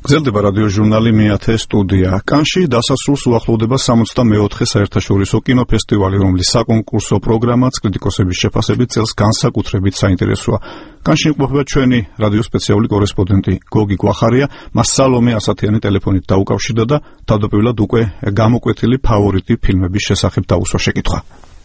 გრძელდება რადიო ჟურნალი მეათე სტუდია. კანში დასასრულს უახლოვდება 64 საერთაშორისო კინოფესტივალი, რომლის საკონკურსო პროგრამაც კრიტიკოსების შეფასებით წელს განსაკუთრებით საინტერესოა. კანში იმყოფება ჩვენი რადიო სპეციალური კორესპონდენტი გოგი გვახარია, მას სალომე ასათიანი ტელეფონით დაუკავშირდა და თავდაპირველად უკვე გამოკვეთილი ფავორიტი ფილმების შესახებ დაუსვა შეკითხვა.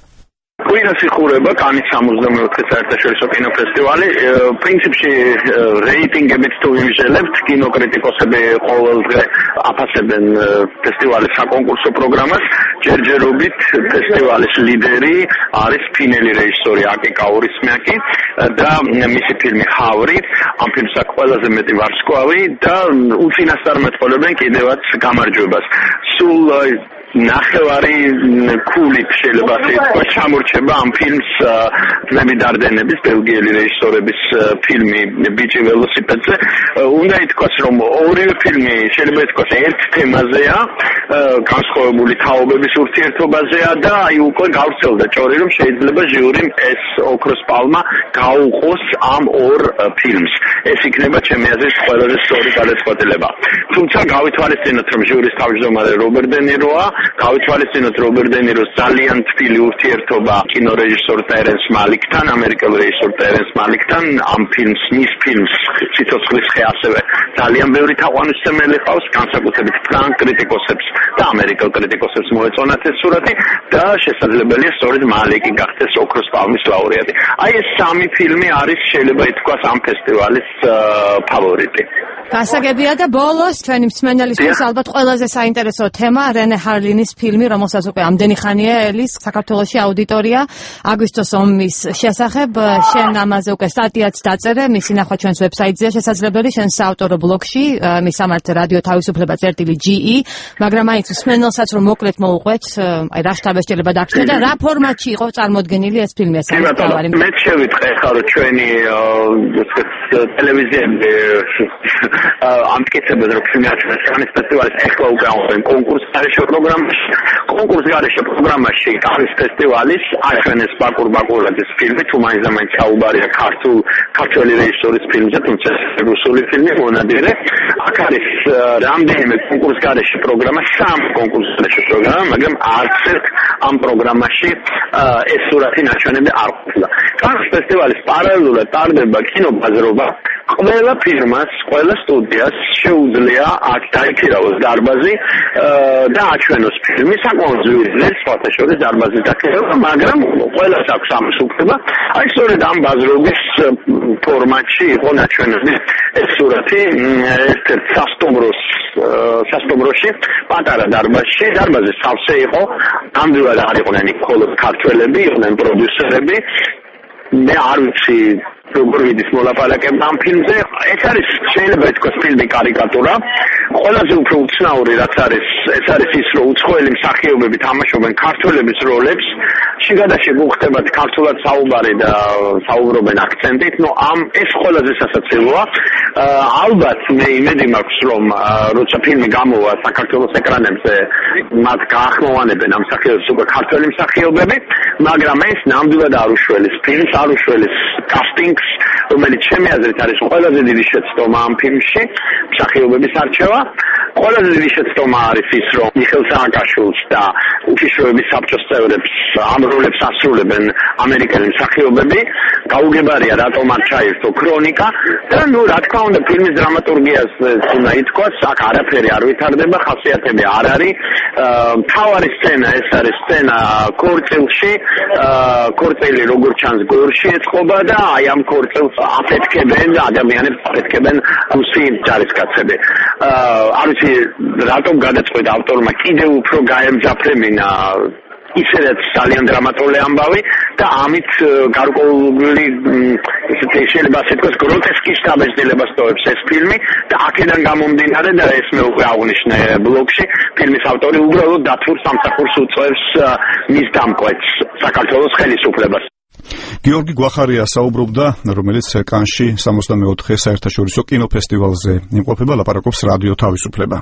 Quinas იხურება კანის 64 საერთაშორისო კინოფესტივალი. პრინციპში რეიტინგებით თუ ვიმჟელებთ, კინოკრიტიკოსები ყოველდღე აფასებენ ფესტივალის საკონკურსო პროგრამას. ჯერჯერობით ფესტივალის ლიდერი არის ფინელი რეჟისორი აკი კაურისმიაკი და მისი ფილმი ჰავრი, ამ ფილმს აქვს ყველაზე მეტი ვარსკვლავი და უწინასწარ მეტყოლებენ კიდევაც გამარჯვებას. სულ ნახევარი ქულით შეიძლება ითქვას ჩამორჩება ამ ფილმს ძმები დარდენების ბელგიელი რეჟისორების ფილმი ბიჭი ველოსიპედზე. უნდა ითქვას, რომ ორივე ფილმი შეიძლება ითქვას ერთ თემაზეა, განსხვავებული თაობების ურთიერთობაზეა და აი უკვე გავრცელდა ჭორი, რომ შეიძლება ჟიურიმ ეს ოქროს პალმა გაუყოს ამ ორ ფილმს. ეს იქნება ჩემი აზრით ყველაზე სწორი გადაწყვეტილება. თუმცა გავითვალისწინოთ, რომ ჟიურის თავმჯდომარე რობერტ დე ნიროა, გავითვალისწინოთ რობერტ დე ნიროს ძალიან თბილი ურთიერთობა კინორეჟისორ ტერენს მალიკთან, ამერიკელ რეჟისორ ტერენს მალიკთან. ამ ფილმს, მის ფილმს ციცოცხლის ხე ასევე ძალიან ბევრი თაყვანისმცემელი ყავს, განსაკუთრებით ფრანგ კრიტიკოსებს და ამერიკელ კრიტიკოსებს მოეწონათ ეს სურათი და შესაძლებელია სწორედ მალიკი გახდეს ოქროს პალმის ლაურეატი. აი ეს სამი ფილმი არის შეიძლება ითქვას ამ ფესტივალის ფავორიტი. გასაგებია და ბოლოს ჩვენი მსმენელისთვის ალბათ ყველაზე საინტერესო თემა რენე ჰარლინის ფილმი, რომელსაც უკვე ამდენი ხანია ელის საქართველოში აუდიტორია აგვისტოს ომის შესახებ. შენ ამაზე უკვე სტატიაც დაწერე, მისი ნახვა ჩვენს ვებსაიტზეა შესაძლებელი, შენ საავტორო ბლოგში, მისამართ რადიო თავისუფლება.ge, მაგრამ აი მსმენელსაც რომ მოკლედ მოუყვეთ, აი რა შტაბესჯერება დაგჭირდა და რა ფორმატში იყო წარმოდგენილი ეს ფილმი, ეს არის თავარი. მე შევიტყე ხა რომ ჩვენი ტელევიზიები ამტკიცებენ რომ ფილმი აჩვენეს კანის ფესტივალის ეხლა უკვე ამბობენ კონკურს გარეშე პროგრამაში. კონკურს გარეშე პროგრამაში კანის ფესტივალის აჩვენეს ბაკურ-ბაკურაძის ფილმი, თუ მაინც და მაინც საუბარია ქართველი რეჟისორის ფილმზე, თუმცა რუსული ფილმი მონადირე. აქ არის რამდენიმე კონკურს გარეშე პროგრამა, 3 კონკურს გარეშე პროგრამა, მაგრამ არც ერთ ამ პროგრამაში ეს სურათი ნაჩვენები არ ყოფილა. კანის ფესტივალის პარალელურად ტარდება კინობაზრობა. ყველა ფირმას, ყველა სტუდიას შეუძლია აქ დაიქირავოს დარბაზი და აჩვენოს ფილმი, საკმაოდ ძვირად, სხვათა შორის დარბაზის დაქირავება, მაგრამ ყველას აქვს ამის უფლება. აი სწორედ ამ ბაზრობის ფორმატში იყო ნაჩვენები ეს სურათი ერთ-ერთ სასტუმროში, პატარა დარბაზში. დარბაზი სავსე იყო, ნამდვილად არ იყვნენ იქ მხოლოდ ქართველები, იყვნენ პროდიუსერები. მე არ ვიცი როგორ ვიდის მოლაპარაკება ამ ფილმზე. ეს არის შეიძლება ითქვას ფილმი კარიკატურა. ყველაზე უფრო უცნაური რაც არის, ეს არის ის, რომ უცხოელი მსახიობები თამაშობენ ქართველების როლებს. შიგადაში გუხდებათ ქართულად საუბარი და საუბრობენ აქცენტით. ეს ყველაზე სასაცილოა. ალბათ მე იმედი მაქვს, რომ როცა ფილმი გამოვა საქართველოს ეკრანებზე, მათ გაახმოვანებენ ამ მსახიობებს უკვე ქართველი მსახიობები, მაგრამ ეს ნამდვილად არ უშველის ფილმს, არ უშველის კასტინგს, რომელიც ჩემი აზრით არის ყველაზე დიდი შეცდომა ამ ფილმში, მსახიობების არჩევა. ყველაზე დიდი შეცდომა არის ის, რომ მიხეილ სააკაშვილს და უშიშროების საბჭოს წევრებს ამ როლებს ასრულებენ ამერიკელი მსახიობები. გაუგებარია რატომ არ ჩაირთო ქრონიკა და რა თქმა უნდა ფილმის დრამატურგიას უნდა ითქვას, აქ არაფერი არ ვითარდება, ხასიათები არ არის. მთავარი სცენა ეს არის სცენა ქორწილში, ქორწილი როგორც ჩანს გორში ეწყობა და აი ამ ქორწილს აფეთქებენ და ადამიანებს აფეთქებენ რუსი ჯარისკაცები. არ ვიცი რატომ გადაწყვეტა ავტორმა კიდევ უფრო გაემძაფრებინა ისედაც ძალიან დრამატული ამბავი და ამით გარკვეული შეიძლება ასე თქვას გროტესკი შთაბეჭდილებას ტოვებს ეს ფილმი და აქედან გამომდინარე და ეს მე უკვე აღვნიშნე ბლოგში, ფილმის ავტორი უბრალოდ დათურ სამსახურს უწევს მის დამკვეთს საქართველოს ხელისუფლებას. გიორგი გვახარია საუბრობდა, რომელიც კანში 64 საერთაშორისო კინოფესტივალზე იმყოფება, ლაპარაკობს რადიო თავისუფლება.